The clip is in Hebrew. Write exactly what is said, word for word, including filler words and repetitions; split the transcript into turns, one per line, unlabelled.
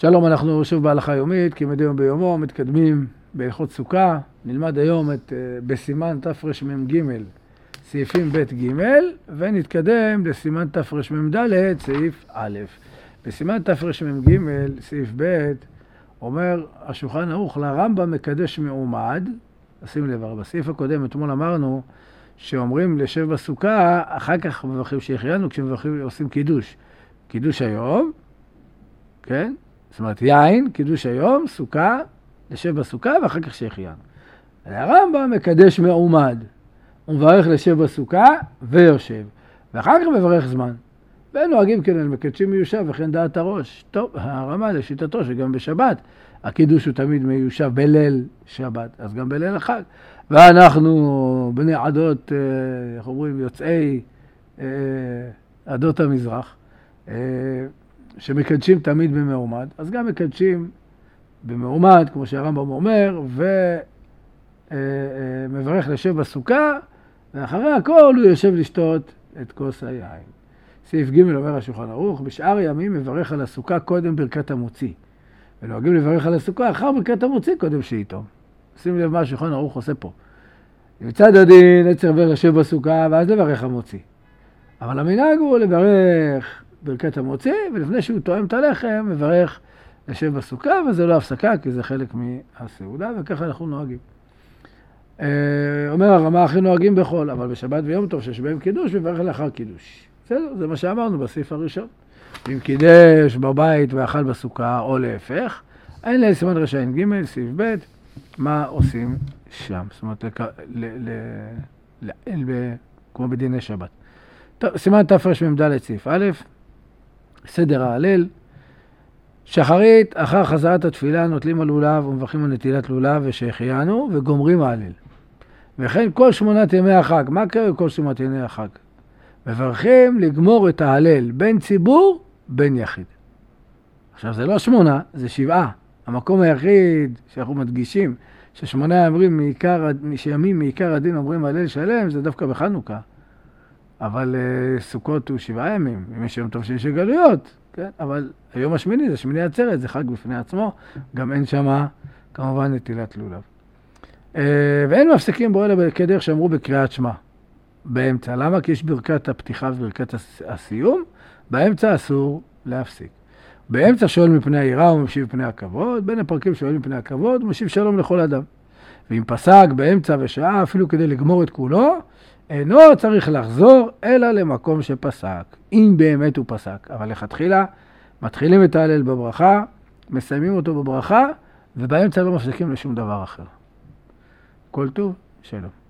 שלום, אנחנו שוב בהלכה יומית, כמדי יום ביומו, מתקדמים בהלכות סוכה. נלמד היום את בסימן תרמ"ג, סעיפים ב' ג', ונתקדם לסימן תרמ"ד, סעיף א'. בסימן תרמ"ג, סעיף ב', אומר השולחן ערוך, לרמב"ם מקדש מעומד. שים לב, בסעיף הקודם אתמול אמרנו שאומרים לשב בסוכה, אחר כך מברכים שהחיינו, כשמברכים עושים קידוש. קידוש היום, כן? זאת אומרת, יין, קידוש היום, סוכה, לשב בסוכה, ואחר כך שהחיינו. הרמב"ם מקדש מעומד. הוא מברך לשב בסוכה ויושב. ואחר כך מברך זמן. ונוהגים כן, מקדשים מיושב וכן דעת הראש. טוב, הרמב"ם לשיטתו שגם בשבת, הקידוש הוא תמיד מיושב בליל שבת, אז גם בליל החג. ואנחנו בני עדות, איך אומרים, יוצאי עדות המזרח, שמקדשים תמיד במעומד, אז גם מקדשים במעומד, כמו שהרמב"ם אומר, ומברך לשב בסוכה, ואחרי הכל הוא יושב לשתות את כוס היין. סעיף ג' אומר השולחן ערוך, בשאר ימים מברך על הסוכה קודם ברכת המוציא. ונוהגים לברך על הסוכה אחר ברכת המוציא קודם שאיתו. שים לב מה השולחן ערוך עושה פה. מצד הדין עצר עבר לשב בסוכה ואז לברך המוציא. אבל המנהג הוא לברך ברכת המוציא, ולפני שהוא תואם את הלחם, מברך לשב בסוכה, וזה לא הפסקה, כי זה חלק מהסעודה, וככה אנחנו נוהגים. אומר הרמה, הכי נוהגים בכל, אבל בשבת ויום טוב שיש בהם קידוש, מברך לאחר קידוש. בסדר, זה מה שאמרנו בסעיף הראשון. אם קידש בבית ואכל בסוכה, או להפך, אין לי סימן רשעים ג', סעיף ב', מה עושים שם? זאת אומרת, ל, ל, ל, ל, כמו בדיני שבת. טוב, סימן תרמ"ד, סעיף א', סדר ההלל, שחרית אחר חזרת התפילה נוטלים על לולב ומברכים על נטילת לולב ושהחיינו וגומרים ההלל. וכן כל שמונת ימי החג, מה קרה כל שמונת ימי החג? מברכים לגמור את ההלל בין ציבור בין יחיד. עכשיו זה לא שמונה, זה שבעה. המקום היחיד שאנחנו מדגישים ששמונה ימים מעיקר, שימים מעיקר הדין אומרים הלל שלם, זה דווקא בחנוכה. אבל uh, סוכות הוא שבעה ימים, אם יש יום טוב שיש גלויות, כן? אבל היום השמיני זה שמיני עצרת, זה חג בפני עצמו, גם אין שמה כמובן נטילת לולב. Uh, ואין מפסיקים בו אלא בקדרך שאמרו בקריאת שמע, באמצע. למה? כי יש ברכת הפתיחה וברכת הסיום, באמצע אסור להפסיק. באמצע שואל מפני העירה ומשיב מפני הכבוד, בין הפרקים שואל מפני הכבוד ומשיב שלום לכל אדם. ואם פסק באמצע ושעה, אפילו כדי לגמור את כולו, אינו צריך לחזור אלא למקום שפסק, אם באמת הוא פסק. אבל לכתחילה, מתחילים את ההלל בברכה, מסיימים אותו בברכה, ובאמצע לא מפסיקים לשום דבר אחר. כל טוב, שלום.